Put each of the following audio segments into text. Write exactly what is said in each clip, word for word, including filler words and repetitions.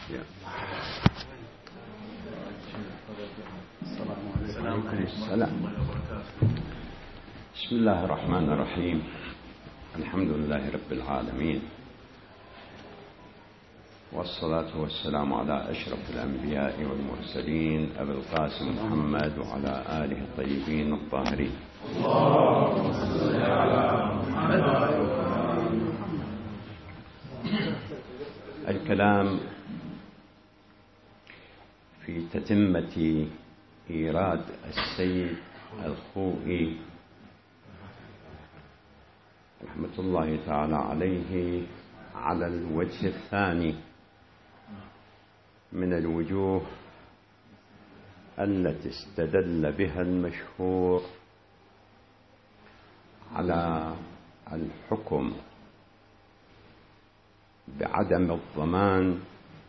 السلام عليكم. بسم الله الرحمن الرحيم. الحمد لله رب العالمين، والصلاة والسلام على أشرف الأنبياء والمرسلين أبي القاسم محمد وعلى آله الطيبين الطاهرين. اللهم صل على محمد. الكلام في تتمة إيراد السيد الخوئي رحمة الله تعالى عليه على الوجه الثاني من الوجوه التي استدل بها المشهور على الحكم بعدم الضمان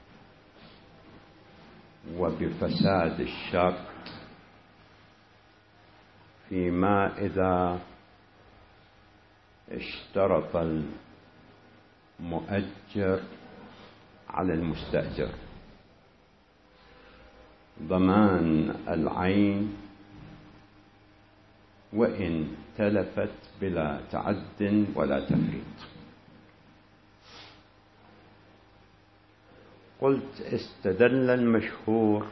وبفساد الشرط فيما إذا اشترط المؤجر على المستأجر ضمان العين وإن تلفت بلا تعد ولا تفريط. قلت استدل المشهور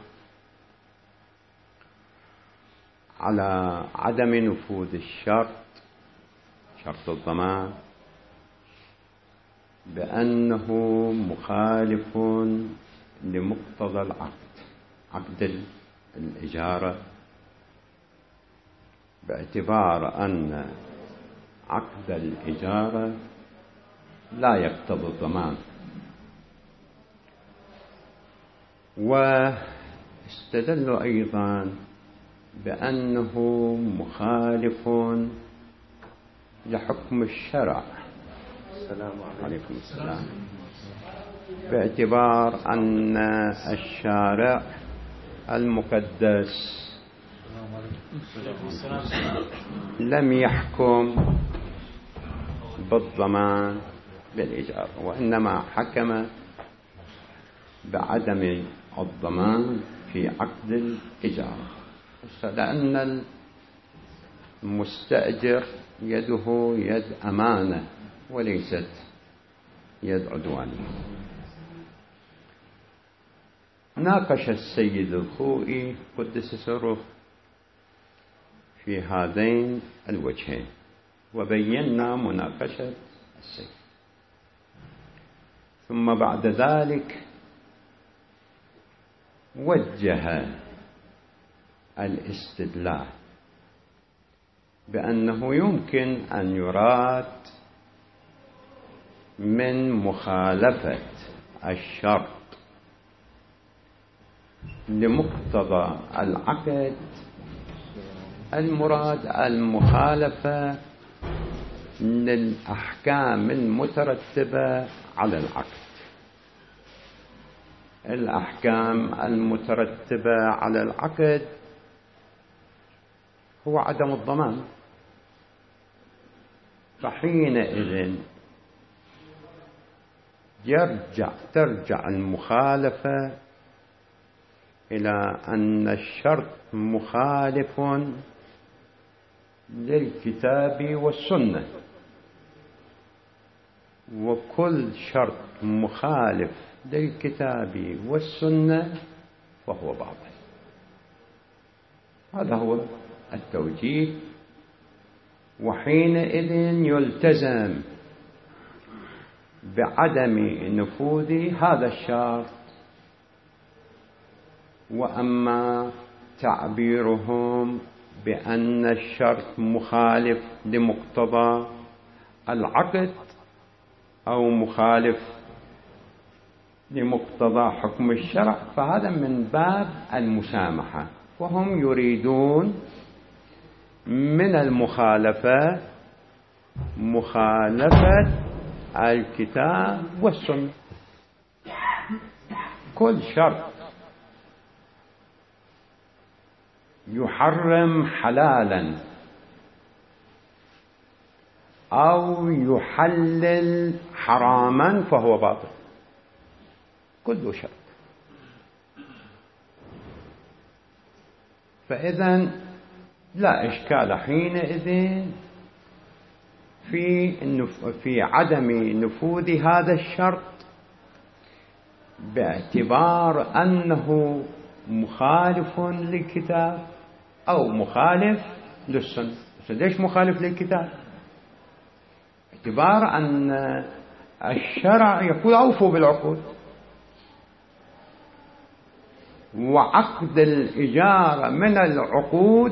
على عدم نفوذ الشرط، شرط الضمان، بأنه مخالف لمقتضى العقد، عقد الإجارة، باعتبار أن عقد الإجارة لا يقتضي الضمان. واستدلوا أيضا بأنه مخالف لحكم الشرع. السلام عليكم. السلام. باعتبار أن الشارع المقدس لم يحكم بالضمان بالإجارة، وإنما حكم بعدم الضمان في عقد الإجارة، لأن المستأجر يده يد أمانة وليست يد عدوان. ناقش السيد الخوئي قدس سره في هذين الوجهين، وبينا مناقشة السيد، ثم بعد ذلك وجه الاستدلال بأنه يمكن أن يراد من مخالفة الشرط لمقتضى العقد المراد المخالفة للأحكام المترتبة على العقد. الأحكام المترتبة على العقد هو عدم الضمان، فحينئذ يرجع ترجع المخالفة إلى أن الشرط مخالف للكتاب والسنة، وكل شرط مخالف للكتاب والسنة فهو باطل. هذا هو التوجيه. وحينئذ يلتزم بعدم نفوذ هذا الشرط. وأما تعبيرهم بأن الشرط مخالف لمقتضى العقد أو مخالف لمقتضى حكم الشرع، فهذا من باب المسامحة، وهم يريدون من المخالفة مخالفة الكتاب والسنة. كل شرط يحرم حلالا أو يحلل حراما فهو باطل، كل شرط. فإذا لا إشكال حينئذ في في عدم نفوذ هذا الشرط باعتبار أنه مخالف للكتاب أو مخالف للسنة. ليش مخالف للكتاب؟ باعتبار أن الشرع يقول أوفوا بالعقود، وعقد الإجارة من العقود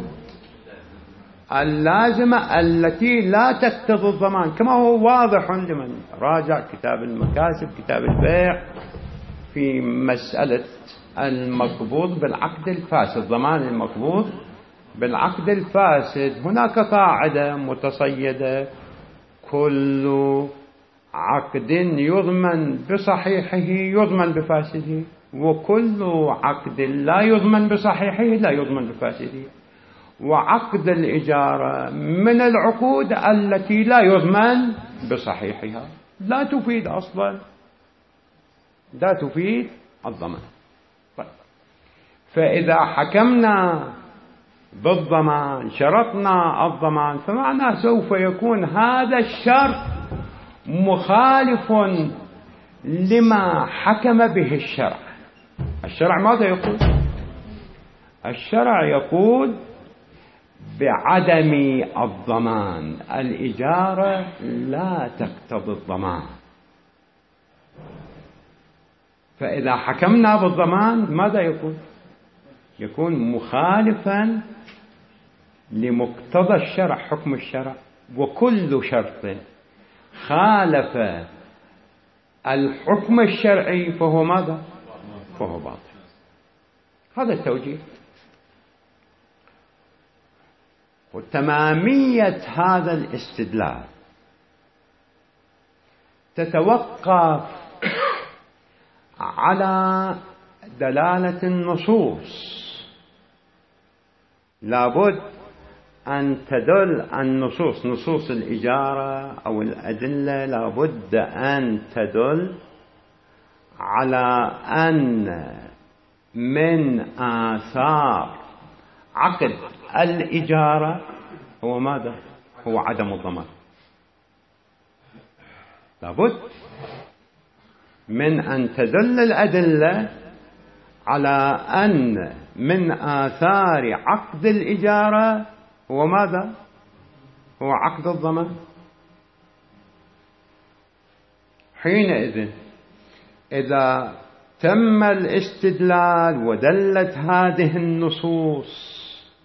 اللازمة التي لا تقتضي الضمان، كما هو واضح لمن راجع كتاب المكاسب كتاب البيع في مسألة المقبوض بالعقد الفاسد، ضمان المقبوض بالعقد الفاسد. هناك قاعدة متصيدة: كل عقد يضمن بصحيحه يضمن بفاسده، وكل عقد لا يضمن بصحيحه لا يضمن بفاسده. وعقد الإجارة من العقود التي لا يضمن بصحيحها، لا تفيد أصلا، لا تفيد الضمان. طيب. فإذا حكمنا بالضمان، شرطنا الضمان، فمعناه سوف يكون هذا الشرط مخالف لما حكم به الشرع. الشرع ماذا يقول؟ الشرع يقول بعدم الضمان، الإجارة لا تقتضي الضمان. فإذا حكمنا بالضمان ماذا يكون؟ يكون مخالفا لمقتضى الشرع، حكم الشرع. وكل شرط خالف الحكم الشرعي فهو ماذا؟ فهو باطل. هذا التوجيه. وتمامية هذا الاستدلال تتوقف على دلالة النصوص. لابد أن تدل النصوص، نصوص الإجارة أو الأدلة، لابد أن تدل على أن من آثار عقد الإجارة هو ماذا؟ هو عدم الضمان. لابد من أن تدل الأدلة على أن من آثار عقد الإجارة هو ماذا؟ هو عقد الضمان. حينئذ إذا تم الاستدلال ودلت هذه النصوص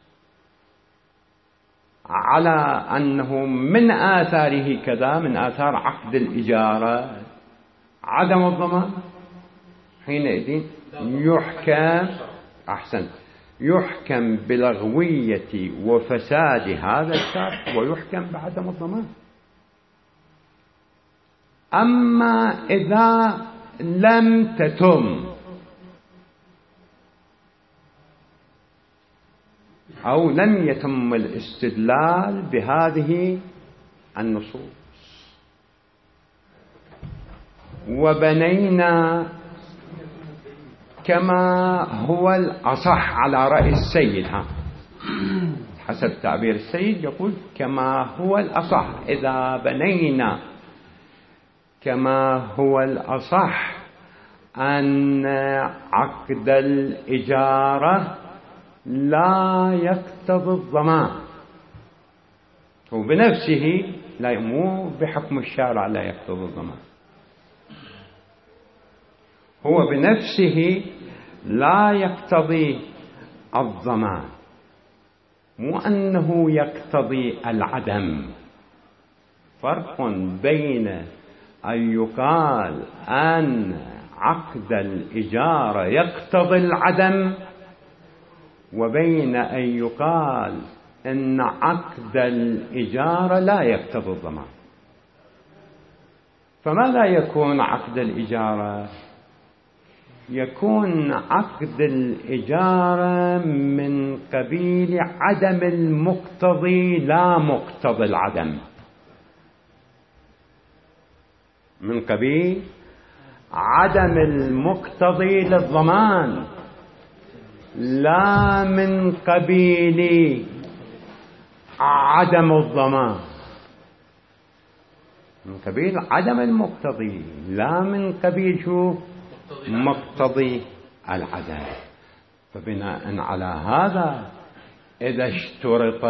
على أنه من آثاره كذا، من آثار عقد الإجارة عدم الضمان، حينئذ يحكم أحسن يحكم بلغوية وفساد هذا الشرط ويحكم بعدم الضمان. أما إذا لم تتم أو لم يتم الاستدلال بهذه النصوص وبنينا كما هو الأصح على رأي السيد، ها حسب تعبير السيد يقول كما هو الأصح، إذا بنينا كما هو الأصح أن عقد الإجارة لا يقتضي الضمان، هو بنفسه لا، مو بحكم الشارع لا يقتضي الضمان، هو بنفسه لا يقتضي الضمان، مو أنه يقتضي العدم. فرق بين أن يقال أن عقد الإجارة يقتضي العدم وبين أن يقال أن عقد الإجارة لا يقتضي الضمان. فماذا يكون عقد الإجارة؟ يكون عقد الإجارة من قبيل عدم المقتضي لا مقتضي العدم، من قبيل عدم المقتضي للضمان لا من قبيل عدم الضمان، من قبيل عدم المقتضي، لا من قبيل شو مقتضي العدم. فبناء على هذا إذا اشترط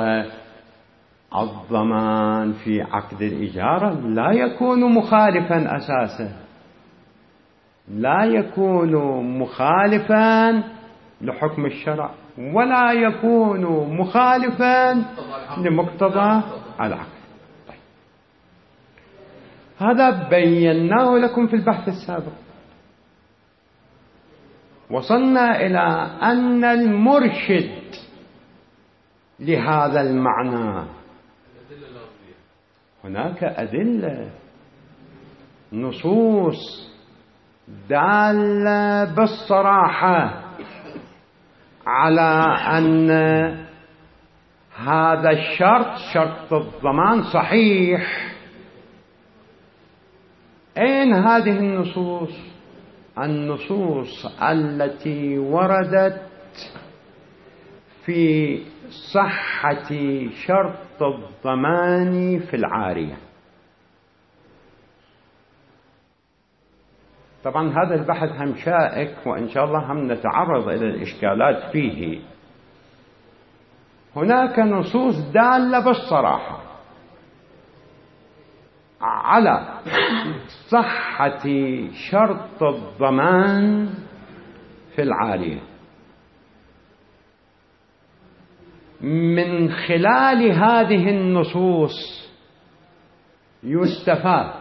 الضمان في عقد الإجارة لا يكون مخالفا أساسا، لا يكون مخالفا لحكم الشرع ولا يكون مخالفا لمقتضى العقد. طيب. هذا بيناه لكم في البحث السابق. وصلنا إلى أن المرشد لهذا المعنى هناك أدلة نصوص دالة بالصراحة على أن هذا الشرط شرط الضمان صحيح. أين هذه النصوص؟ النصوص التي وردت في صحة شرط الضمان في العارية. طبعا هذا البحث هم شائك، وإن شاء الله هم نتعرض إلى الإشكالات فيه. هناك نصوص دالة بالصراحة على صحة شرط الضمان في العارية. من خلال هذه النصوص يستفاد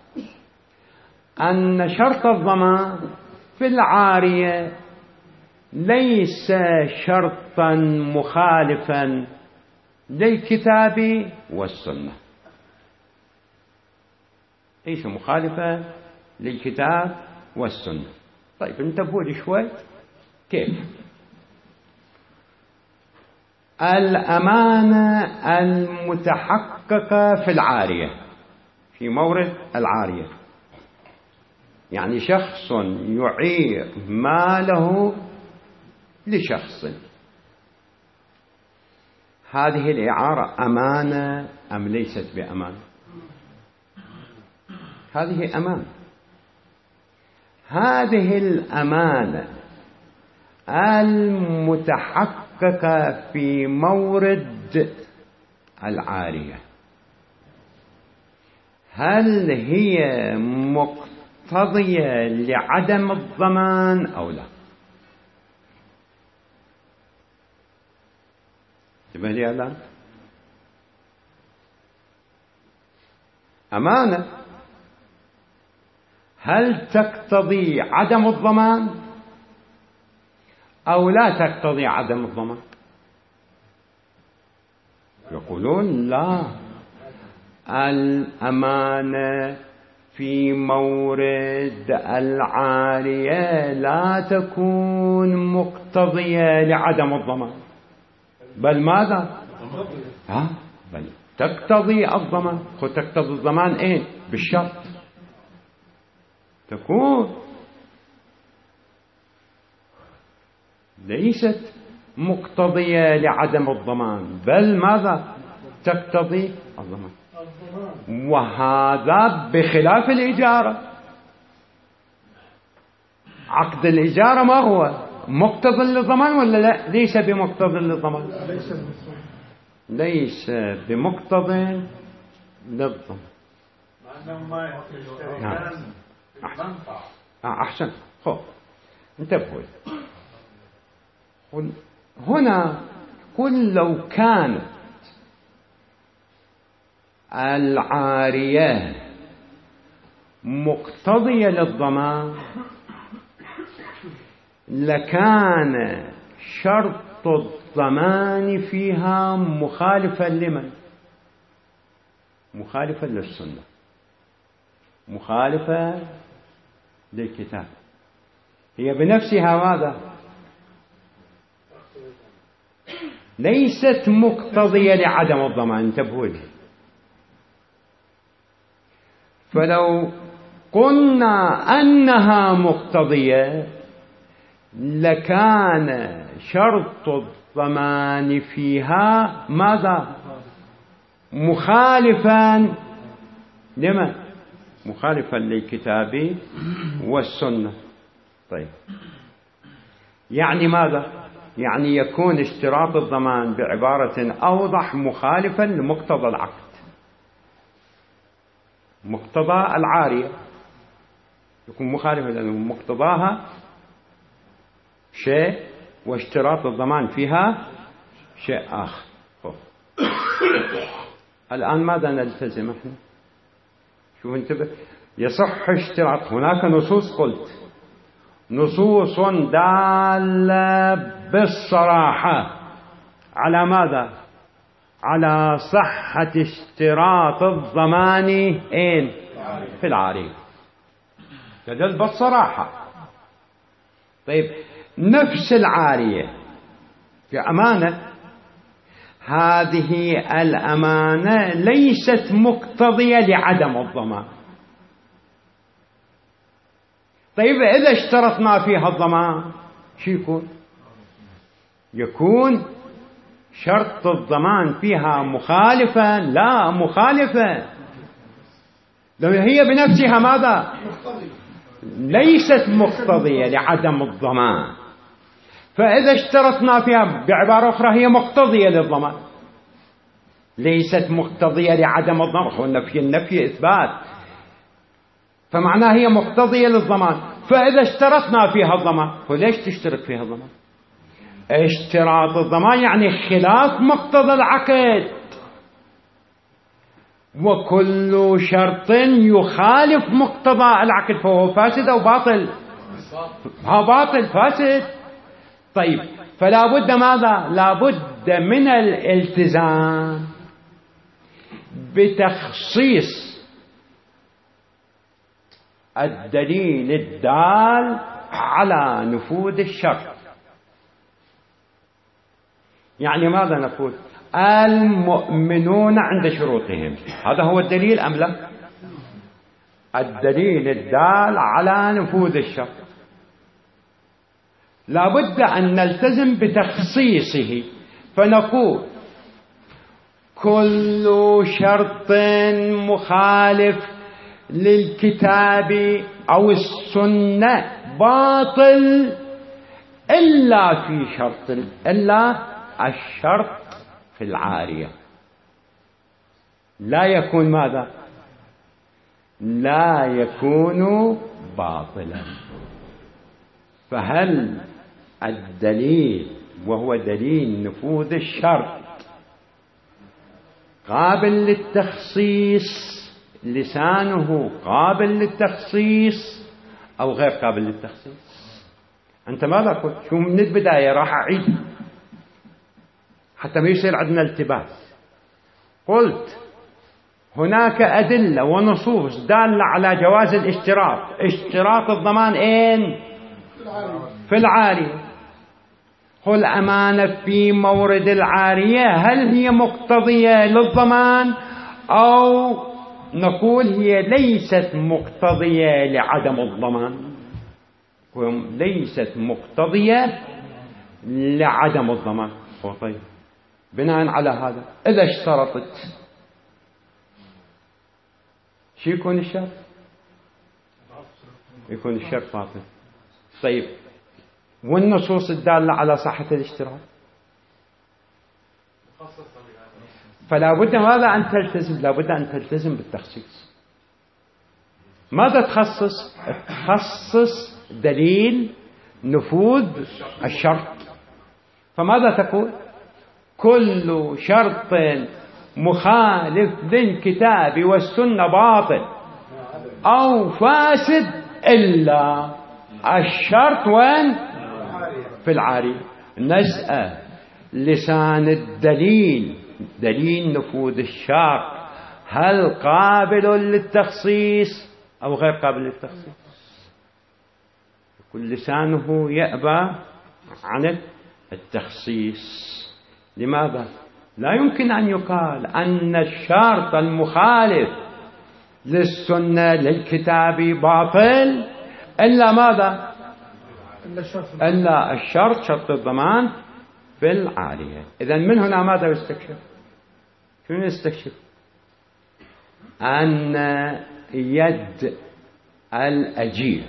أن شرط الضمان في العارية ليس شرطا مخالفا للكتاب والسنة، ليس مخالفا للكتاب والسنة. طيب انتبهوا لي شوي. كيف؟ الأمانة المتحققة في العارية، في مورد العارية، يعني شخص يعير ماله لشخص، هذه الإعارة أمانة أم ليست بأمانة؟ هذه أمانة. هذه الأمانة المتحققة في مورد العارية هل هي مقتضية لعدم الضمان أو لا؟ انتبه لي الآن. أمانة هل تقتضي عدم الضمان أو لا تقتضي عدم الضمان؟ يقولون لا، الأمانة في مورد العارية لا تكون مقتضية لعدم الضمان، بل ماذا؟ ها؟ بل تقتضي الضمان. خذ تقتضي الضمان إيه؟ بالشرط تكون، ليست مقتضية لعدم الضمان، بل ماذا؟ تقتضي الضمان. وهذا بخلاف الإجارة. عقد الإجارة ما هو؟ مقتضى للضمان ولا لا؟ ليس بمقتضى للضمان، ليس بمقتضى للضمان. أحسن. خب انتبهوا هنا. قل لو كانت العارية مقتضية للضمان لكان شرط الضمان فيها مخالفا لمن؟ مخالفا للسنة، مخالفا للكتاب. هي بنفسها ماذا؟ ليست مقتضية لعدم الضمان. انتبهوا لي. فلو قلنا أنها مقتضية لكان شرط الضمان فيها ماذا؟ مخالفا لمن؟ مخالفا للكتاب والسنة. طيب يعني ماذا؟ يعني يكون اشتراط الضمان بعبارة أوضح مخالفا لمقتضى العقد، مقتضى العارية يكون مخالفا لأنه مقتضاها شيء واشتراط الضمان فيها شيء آخر. الآن ماذا نلتزم احنا؟ شوف انتبه، يصح اشتراط، هناك نصوص قلت نصوص دالة بالصراحة على ماذا؟ على صحة اشتراط الضمان إين؟ في العارية، تدل بالصراحة. طيب نفس العارية في أمانة، هذه الأمانة ليست مقتضية لعدم الضمان. طيب إذا اشترطنا فيها الضمان شو يكون؟ يكون شرط الضمان فيها مخالفا، لا مخالفا، لو هي بنفسها ماذا؟ ليست مقتضية لعدم الضمان. فإذا اشترطنا فيها بعبارة أخرى هي مقتضية للضمان، ليست مقتضية لعدم الضمان. والنفي النفي إثبات، فمعناها هي مقتضية للضمان. فإذا اشترطنا فيها الضمان، وليش تشترط فيها الضمان؟ اشتراط الضمان يعني خلاف مقتضى العقد، وكل شرط يخالف مقتضى العقد فهو فاسد أو باطل؟ ها باطل فاسد. طيب فلا بد ماذا؟ لا بد من الالتزام بتخصيص الدليل الدال على نفوذ الشرط. يعني ماذا نقول؟ المؤمنون عند شروطهم، هذا هو الدليل أم لا؟ الدليل الدال على نفوذ الشرط لا بد أن نلتزم بتخصيصه، فنقول كل شرط مخالف للكتاب أو السنة باطل إلا في شرط، إلا الشرط في العارية لا يكون ماذا؟ لا يكون باطلا. فهل الدليل وهو دليل نفوذ الشرط قابل للتخصيص، لسانه قابل للتخصيص أو غير قابل للتخصيص؟ أنت ماذا قلت؟ شو من البداية راح أعيد حتى ما يصير عندنا التباس. قلت هناك أدلة ونصوص دالة على جواز الاشتراط، اشتراط الضمان أين؟ في العارية. هل الأمانة في مورد العارية هل هي مقتضية للضمان أو نقول هي ليست مقتضية لعدم الضمان؟ ليست مقتضية لعدم الضمان. طيب بناء على هذا إذا اشترطت شو يكون الشرط؟ يكون الشرط باطل. طيب والنصوص الدالة على صحة الاشتراط فلا بد ماذا أن تلتزم؟ لا بد أن تلتزم بالتخصيص. ماذا تخصص؟ تخصص دليل نفوذ الشرط. فماذا تقول؟ كل شرط مخالف للكتاب والسنة باطل أو فاسد إلا الشرط وين؟ في العارية. نسأل لسان الدليل، دليل نفوذ الشرط، هل قابل للتخصيص أو غير قابل للتخصيص؟ كل لسانه يأبى عن التخصيص. لماذا؟ لا يمكن أن يقال أن الشرط المخالف للسنة للكتاب باطل إلا ماذا؟ إلا الشرط شرط الضمان في العارية. إذن من هنا ماذا يستكشف؟ شنو يستكشف؟ أن يد الأجير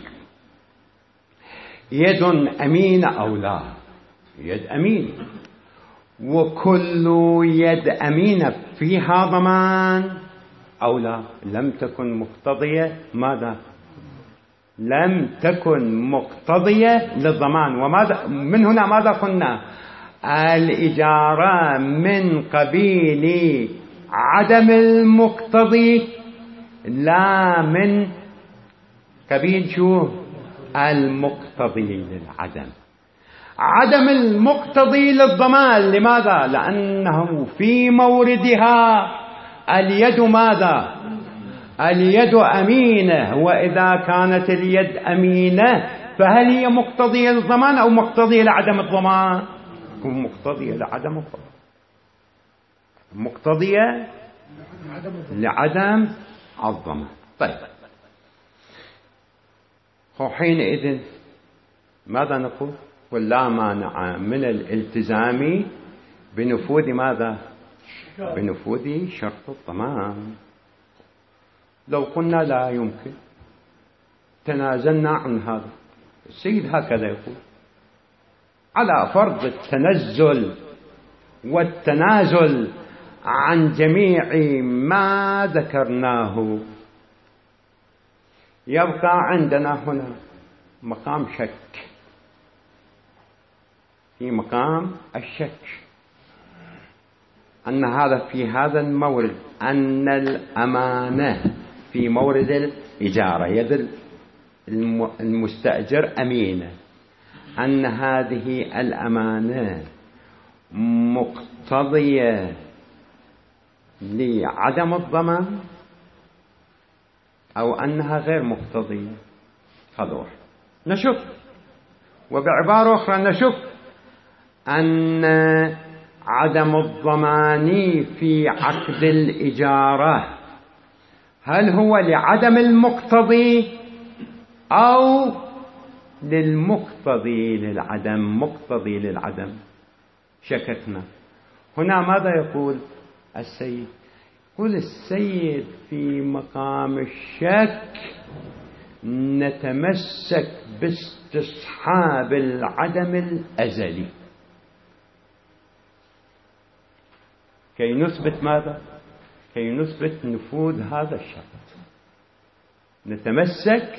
يد أمينة أو لا يد أمينة، وكل يد أمينة فيها ضمان أو لا لم تكن مقتضية ماذا؟ لم تكن مقتضية للضمان. وماذا من هنا ماذا قلنا؟ الإجارة من قبيل عدم المقتضي لا من قبيل شو؟ المقتضي للعدم. عدم المقتضي للضمان لماذا؟ لأنه في موردها اليد ماذا؟ اليد أمينة، وإذا كانت اليد أمينة فهل هي مقتضية للضمان أو مقتضية لعدم الضمان؟ مقتضية لعدم الضمان، مقتضية لعدم الضمان. طيب حينئذ ماذا نقول؟ ولا مانع من الالتزام بنفوذ ماذا؟ بنفوذ شرط الضمان. لو قلنا لا يمكن تنازلنا عن هذا، السيد هكذا يقول على فرض التنزل والتنازل عن جميع ما ذكرناه، يبقى عندنا هنا مقام شك، في مقام الشك أن هذا في هذا المورد أن الأمانة في مورد الإجارة يد المستأجر أمينة، أن هذه الأمانة مقتضية لعدم الضمان أو أنها غير مقتضية. هذا واحد نشوف. وبعبارة أخرى نشوف أن عدم الضمان في عقد الإجارة هل هو لعدم المقتضي أو للمقتضي للعدم؟ مقتضي للعدم شككنا. هنا ماذا يقول السيد؟ يقول السيد في مقام الشك نتمسك باستصحاب العدم الأزلي كي نثبت ماذا؟ كي نثبت نفوذ هذا الشرط. نتمسك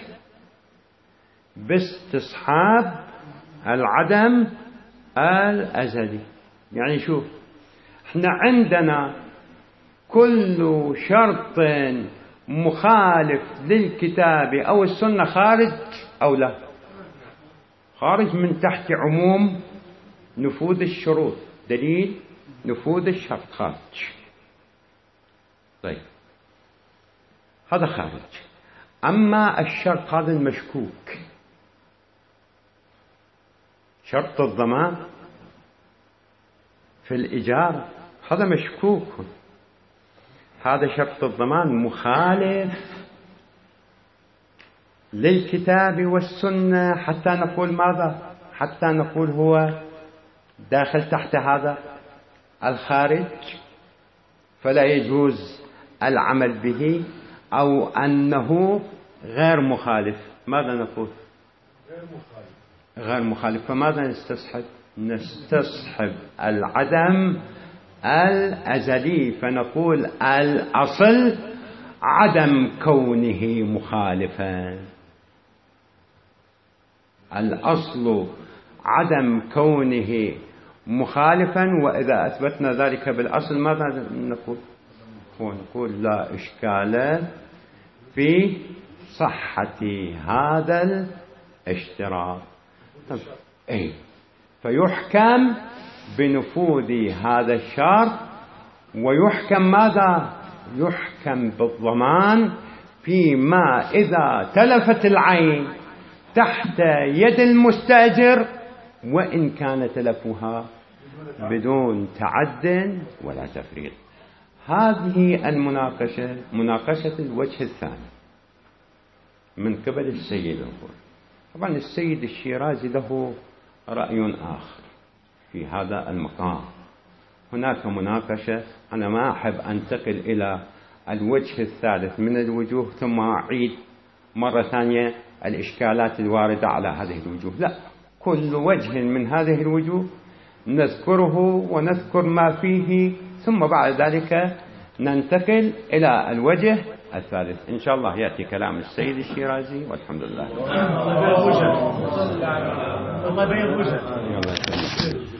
باستصحاب العدم الأزلي. يعني شوف، احنا عندنا كل شرط مخالف للكتاب أو السنة خارج أو لا؟ خارج من تحت عموم نفوذ الشروط، دليل نفوذ الشرط خارج. طيب هذا خارج. أما الشرط هذا المشكوك، شرط الضمان في الإجارة هذا مشكوك، هذا شرط الضمان مخالف للكتاب والسنة، حتى نقول ماذا؟ حتى نقول هو داخل تحت هذا الخارج فلا يجوز العمل به، أو أنه غير مخالف. ماذا نقول؟ غير مخالف. غير مخالف. فماذا نستصحب؟ نستصحب العدم الأزلي، فنقول الأصل عدم كونه مخالفا، الأصل عدم كونه مخالفا. وإذا أثبتنا ذلك بالأصل ماذا نقول؟ نقول لا إشكال في صحة هذا الاشتراط. أي فيحكم بنفوذ هذا الشرط، ويحكم ماذا؟ يحكم بالضمان فيما إذا تلفت العين تحت يد المستأجر، وإن كان تلفها بدون تعد ولا تفريط. هذه المناقشة مناقشة الوجه الثاني من قبل السيد الخوي. طبعا السيد الشيرازي له رأي آخر في هذا المقام. هناك مناقشة، أنا ما أحب أنتقل إلى الوجه الثالث من الوجوه ثم أعيد مرة ثانية الإشكالات الواردة على هذه الوجوه، لا، كل وجه من هذه الوجوه نذكره ونذكر ما فيه، ثم بعد ذلك ننتقل إلى الوجه الثالث. إن شاء الله يأتي كلام السيد الشيرازي والحمد لله.